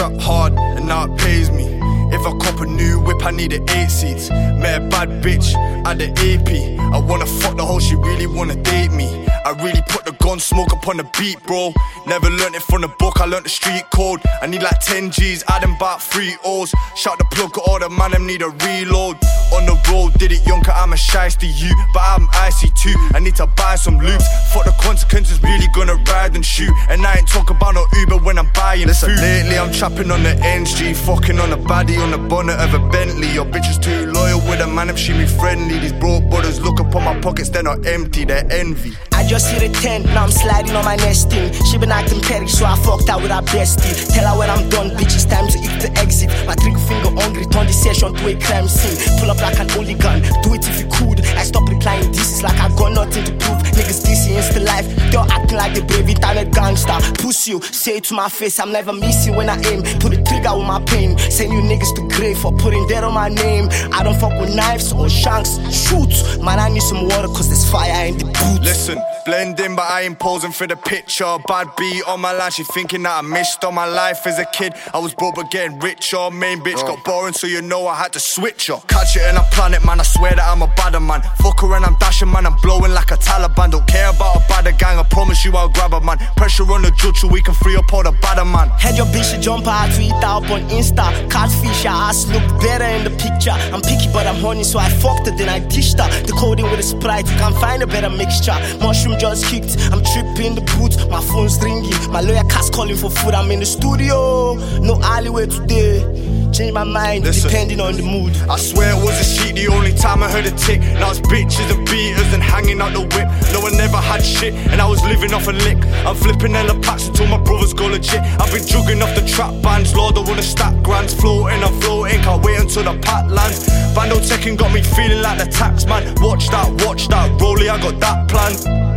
trap hard and now it pays me. If I cop a new whip, I need an 8 seats. Met a bad bitch at the AP. I wanna fuck the hoe, she really wanna date me. I really put the gun smoke up on the beat, bro. Never learnt it from the book, I learnt the street code. I need like 10 G's, add them back 3 O's. Shout the plug, all the man, them need a reload. On the road, did it young, 'cause I'm a shiesty you. But I'm icy too, I need to buy some loops. Fuck the consequences, really gonna ride and shoot. And I ain't talk about no Uber when I'm buying food. Lately I'm trapping on the NG, fucking on the baddie on the bonnet of a Bentley. Your bitch is too loyal with a man if she me friendly. These broke brothers look upon my pockets, they're not empty, they're envy. I just hit a 10, now I'm sliding on my nesting. She been acting petty, so I fucked out with her bestie. Tell her when I'm done, bitch, it's time to eat the exit. My trigger finger hungry, turn the session to a crime scene. Pull up like an hooligan, do it if you could. I stop replying, this is like I got nothing to prove. Niggas dissing insta life, they're acting like the brave internet gangster. Puss you, say it to my face, I'm never missing when I aim. Put the trigger with my pain, send you niggas to grave for putting that on my name. I don't fuck with knives or shanks, shoot. Man, I need some water cause there's fire in the boot. Listen, blend in but I ain't posing for the picture. Bad beat on my line, she thinking that I missed on my life as a kid. I was broke but getting richer. Main bitch got boring, so you know I had to switch her. Catch it and I plan it, man, I swear that I'm a badder man. Fuck her and I'm dashing, man, I'm blowing like a Taliban. Don't care about a badder gang, I promise you I'll grab a man. Pressure on the judge so we can free up all the badder man. Had your bitch to jump out, tweet out up on Insta. Catfish, your ass look better in the picture. I'm picky but I'm horny, so I fucked her, then I dished her. The coding with a Sprite, can't find a better mixture. Mushroom just kicked, I'm tripping the boots. My phone's ringing, my lawyer cat's calling for food. I'm in the studio, no alleyway today. Change my mind, depending on the mood. I swear it was a sheet the only time I heard a tick. Now it's bitches and beaters and hanging out the whip. No one never had shit and I was living off a lick. I'm flipping hella packs until my brothers go legit. I've been jugging off the trap bands, Lord I wanna stack grands. Floating, I'm floating, can't wait until the pat lands. Bando Tekken got me feeling like the tax man. Watch that, rollie, I got that plan.